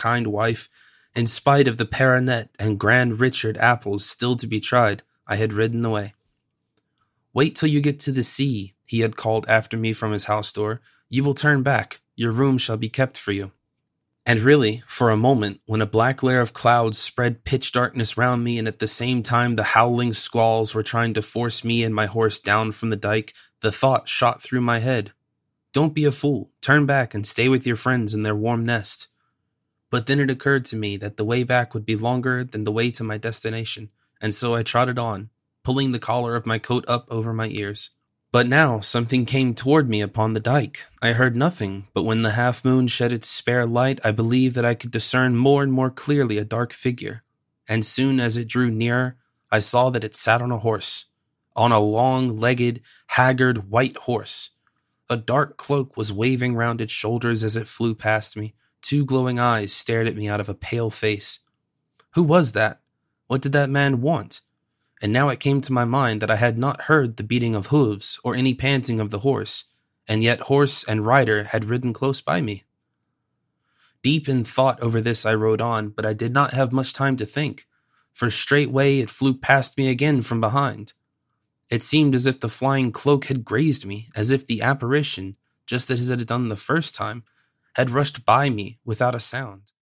kind wife, in spite of the Paranet and Grand Richard apples still to be tried, I had ridden away. "Wait till you get to the sea," he had called after me from his house door. "You will turn back. Your room shall be kept for you." And really, for a moment, when a black layer of clouds spread pitch darkness round me and at the same time the howling squalls were trying to force me and my horse down from the dike, the thought shot through my head. Don't be a fool. Turn back and stay with your friends in their warm nest. But then it occurred to me that the way back would be longer than the way to my destination, and so I trotted on, pulling the collar of my coat up over my ears. But now something came toward me upon the dike. I heard nothing, but when the half-moon shed its spare light, I believed that I could discern more and more clearly a dark figure. And soon as it drew nearer, I saw that it sat on a horse, on a long-legged, haggard, white horse. A dark cloak was waving round its shoulders as it flew past me. 2 glowing eyes stared at me out of a pale face. Who was that? What did that man want? And now it came to my mind that I had not heard the beating of hooves or any panting of the horse, and yet horse and rider had ridden close by me. Deep in thought over this I rode on, but I did not have much time to think, for straightway it flew past me again from behind. It seemed as if the flying cloak had grazed me, as if the apparition, just as it had done the first time, had rushed by me without a sound.